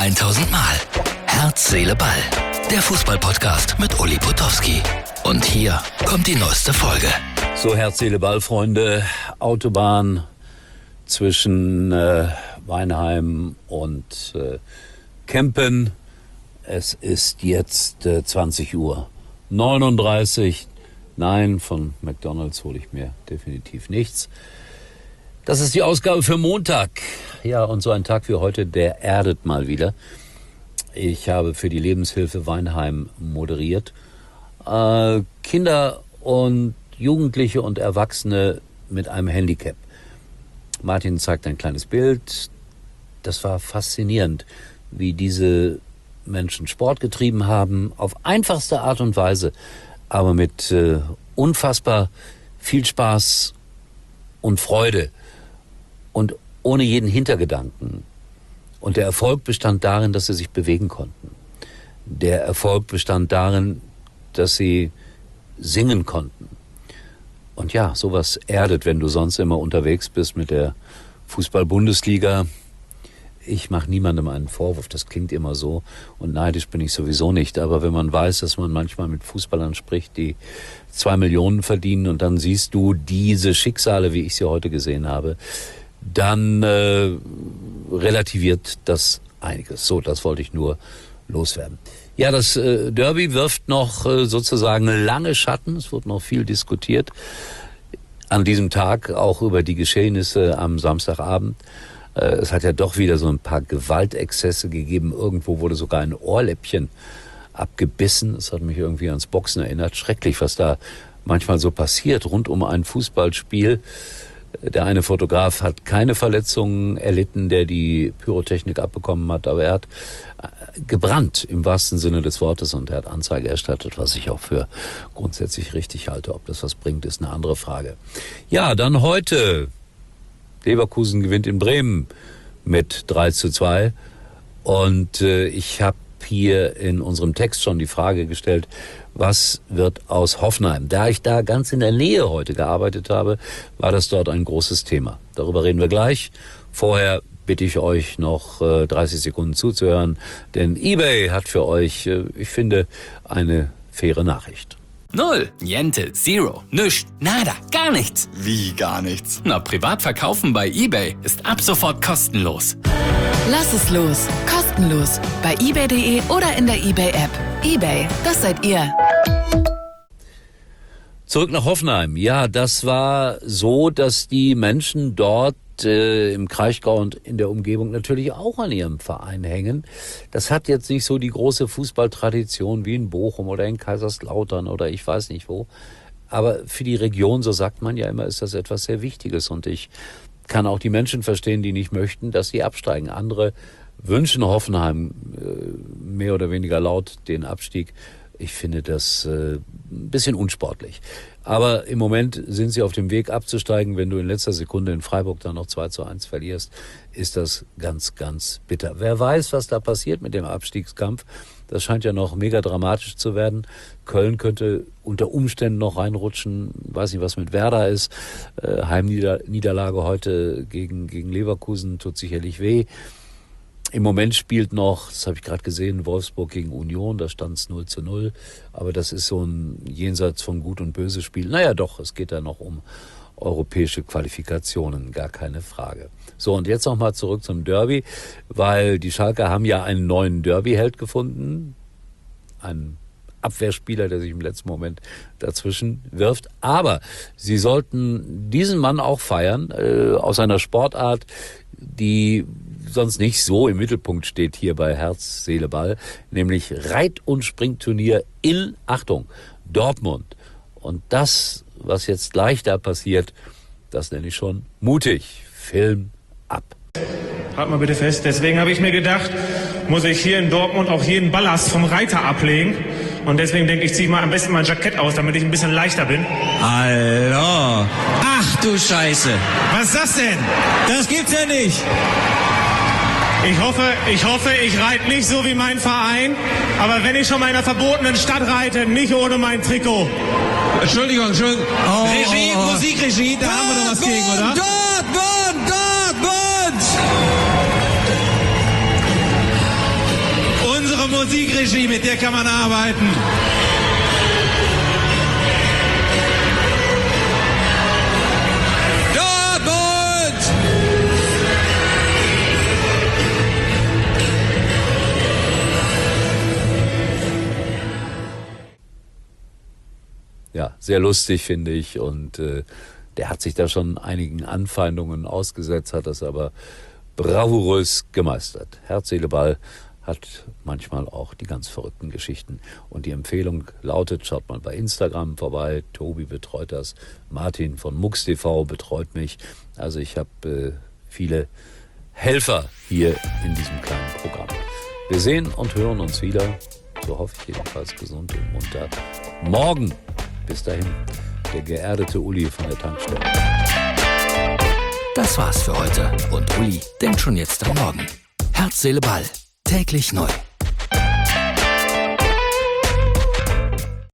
1000 Mal. Herz, Seele, Ball. Der Fußball-Podcast mit Uli Potowski. Und hier kommt die neueste Folge. So, Herz, Seele, Ball, Freunde. Autobahn zwischen Weinheim und Kempen. Es ist jetzt 20:39 Uhr. Nein, von McDonald's hole ich mir definitiv nichts. Das ist die Ausgabe für Montag. Ja, und so ein Tag wie heute, der erdet mal wieder. Ich habe für die Lebenshilfe Weinheim moderiert. Kinder und Jugendliche und Erwachsene mit einem Handicap. Martin zeigt ein kleines Bild. Das war faszinierend, wie diese Menschen Sport getrieben haben, auf einfachste Art und Weise, aber mit unfassbar viel Spaß und Freude und ohne jeden Hintergedanken. Und der Erfolg bestand darin, dass sie sich bewegen konnten. Der Erfolg bestand darin, dass sie singen konnten. Und ja, sowas erdet, wenn du sonst immer unterwegs bist mit der Fußball-Bundesliga. Ich mache niemandem einen Vorwurf, das klingt immer so. Und neidisch bin ich sowieso nicht. Aber wenn man weiß, dass man manchmal mit Fußballern spricht, die 2 Millionen verdienen, und dann siehst du diese Schicksale, wie ich sie heute gesehen habe, dann relativiert das einiges. So, das wollte ich nur loswerden. Ja, das Derby wirft noch sozusagen lange Schatten. Es wird noch viel diskutiert an diesem Tag, auch über die Geschehnisse am Samstagabend. Es hat ja doch wieder so ein paar Gewaltexzesse gegeben. Irgendwo wurde sogar ein Ohrläppchen abgebissen. Das hat mich irgendwie ans Boxen erinnert. Schrecklich, was da manchmal so passiert rund um ein Fußballspiel. Der eine Fotograf hat keine Verletzungen erlitten, der die Pyrotechnik abbekommen hat, aber er hat gebrannt im wahrsten Sinne des Wortes und er hat Anzeige erstattet, was ich auch für grundsätzlich richtig halte. Ob das was bringt, ist eine andere Frage. Ja, dann heute. Leverkusen gewinnt in Bremen mit 3:2 und ich habe hier in unserem Text schon die Frage gestellt, was wird aus Hoffenheim? Da ich da ganz in der Nähe heute gearbeitet habe, war das dort ein großes Thema. Darüber reden wir gleich. Vorher bitte ich euch noch 30 Sekunden zuzuhören, denn eBay hat für euch, ich finde, eine faire Nachricht. 0, Niente, Zero, nüscht, nada, gar nichts. Wie gar nichts? Na, privat verkaufen bei eBay ist ab sofort kostenlos. Lass es los. Kostenlos. Bei eBay.de oder in der eBay-App. eBay, das seid ihr. Zurück nach Hoffenheim. Ja, das war so, dass die Menschen dort im Kraichgau und in der Umgebung natürlich auch an ihrem Verein hängen. Das hat jetzt nicht so die große Fußballtradition wie in Bochum oder in Kaiserslautern oder ich weiß nicht wo. Aber für die Region, so sagt man ja immer, ist das etwas sehr Wichtiges. Und ich kann auch die Menschen verstehen, die nicht möchten, dass sie absteigen. Andere wünschen Hoffenheim mehr oder weniger laut den Abstieg. Ich finde das ein bisschen unsportlich. Aber im Moment sind sie auf dem Weg abzusteigen. Wenn du in letzter Sekunde in Freiburg dann noch 2:1 verlierst, ist das ganz, ganz bitter. Wer weiß, was da passiert mit dem Abstiegskampf. Das scheint ja noch mega dramatisch zu werden. Köln könnte unter Umständen noch reinrutschen. Weiß nicht, was mit Werder ist. Heimniederlage heute gegen Leverkusen tut sicherlich weh. Im Moment spielt noch, das habe ich gerade gesehen, Wolfsburg gegen Union, da stand es 0:0. Aber das ist so ein Jenseits von Gut und Böse Spiel. Naja doch, es geht da noch um europäische Qualifikationen, gar keine Frage. So, und jetzt nochmal zurück zum Derby, weil die Schalker haben ja einen neuen Derby-Held gefunden. Einen Abwehrspieler, der sich im letzten Moment dazwischen wirft. Aber sie sollten diesen Mann auch feiern, aus einer Sportart, die sonst nicht so im Mittelpunkt steht hier bei Herz, Seele, Ball, nämlich Reit- und Springturnier in, Achtung, Dortmund. Und das, was jetzt gleich da passiert, das nenne ich schon mutig. Film ab. Halt mal bitte fest, deswegen habe ich mir gedacht, muss ich hier in Dortmund auch jeden Ballast vom Reiter ablegen. Und deswegen denke ich, ziehe mal am besten mein Jackett aus, damit ich ein bisschen leichter bin. Hallo. Ach du Scheiße. Was ist das denn? Das gibt's ja nicht. Ich hoffe, ich reite nicht so wie mein Verein. Aber wenn ich schon mal in einer verbotenen Stadt reite, nicht ohne mein Trikot. Entschuldigung. Regie, Musikregie, da haben wir doch was gegen, oder? Dortmund! Uschi, mit der kann man arbeiten. Ja, sehr lustig, finde ich. Und der hat sich da schon einigen Anfeindungen ausgesetzt, hat das aber bravourös gemeistert. Herz, Seele, Ball hat manchmal auch die ganz verrückten Geschichten. Und die Empfehlung lautet, schaut mal bei Instagram vorbei. Tobi betreut das. Martin von MUX TV betreut mich. Also ich habe viele Helfer hier in diesem kleinen Programm. Wir sehen und hören uns wieder, so hoffe ich jedenfalls, gesund und munter, morgen. Bis dahin, der geerdete Uli von der Tankstelle. Das war's für heute und Uli denkt schon jetzt am Morgen. Herz, Seele, Ball. Täglich neu.